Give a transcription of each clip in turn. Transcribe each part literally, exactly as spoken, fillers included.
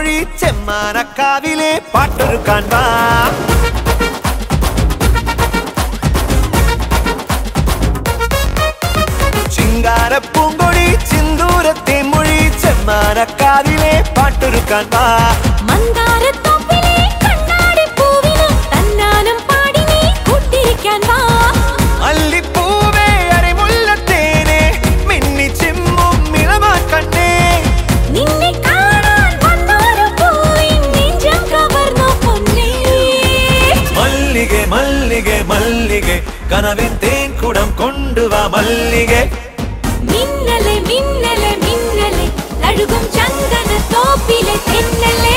തേൻമൊഴി ചെമ്മാനക്കാവിലെ പാട്ടൊരുക്കാൻ വാ. ചിങ്കാരപ്പൂങ്കൊടി ചിന്തൂര തേൻമൊഴി ചെമ്മാനക്കാവിലെ പാട്ടൊരുക്കാൻ വാ. മന്ദാരത്തോപ്പിലെ കണ്ണാടിപ്പൂവിന് തന്നാനം പാടി നീ കൂട്ടിരിക്കാൻ വാ. അല്ലിപ്പൂവേ അരിമുല്ലത്തേനെ മിന്നി ചിമ്മും മിളമാക്കണ്ണേ. നിന്നെ കാണാൻ വന്നൊരു പൂവിൻ നെഞ്ചം കവർന്നു പൊന്നേ. മല്ലികെ മല്ലികെ മല്ലികെ കനവിൻ തേൻകുടം കൊണ്ടുവാ മല്ലികെ. മിന്നലെ മിന്നലെ മിന്നലെ തഴുകും ചന്ദനത്തോപ്പിലെ തെന്നലെ.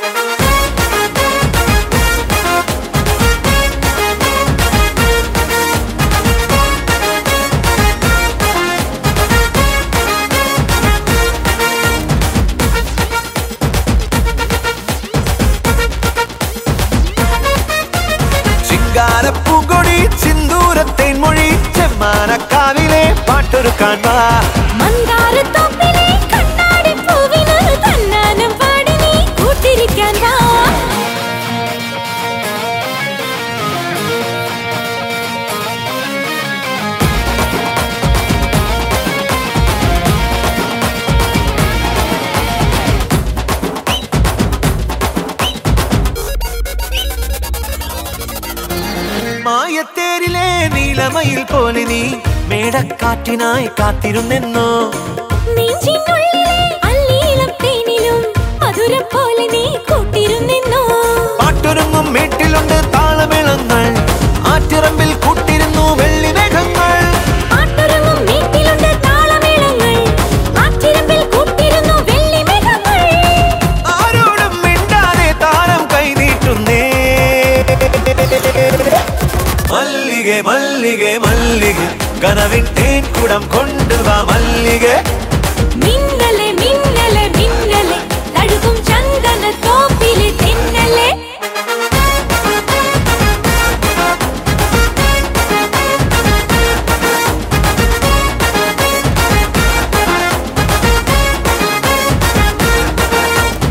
ചിങ്കാരപ്പൂങ്കൊടി ചിന്തൂര തേൻമൊഴി ചെമ്മാനക്കാവിലെ പാട്ടൊരുക്കാൻ വാ. മന്ദാരത്തോപ്പിലെ കണ്ണാടിപ്പൂവിന് തന്നാനം പാടി നീ കൂട്ടിരിക്കാൻ വാ. മായത്തേരിലെ നീലമയിൽ പോലെ നീ മേടക്കാറ്റിനായി കാത്തിരുന്നെന്നോ. നെഞ്ചിനുള്ളിലെ അല്ലീളം തേനിലും മധുരം പോലെ നീ കൂട്ടിരുന്നെന്നോ. പാട്ടൊരുങ്ങും മേട്ടിലുണ്ട് താളമേളങ്ങൾ ആറ്റിറമ്പിൽ കൂട്ടിരുന്നു വെള്ളിമേഘങ്ങൾ. പാട്ടൊരുങ്ങും വീട്ടിലുണ്ട് താളമേളങ്ങൾ ആറ്റിരമ്പിൽ കൂട്ടിരുന്നു വെള്ളിമേഘങ്ങൾ. ആരോടും മിണ്ടാതെ താരം കൈനീട്ടുന്നേ. മല്ലികെ മല്ലികെ മല്ലികെ കനവിൻ തേൻകുടം കൊണ്ടുവാ മല്ലികെ. മിന്നലെ മിന്നലെ മിന്നലെ തഴുകും ചന്ദനത്തോപ്പിലെ തെന്നലെ.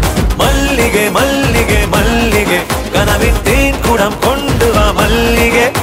മല്ലികെ മല്ലികെ മല്ലികെ കനവിൻ തേൻകുടം കൊണ്ടുവാ മല്ലികെ.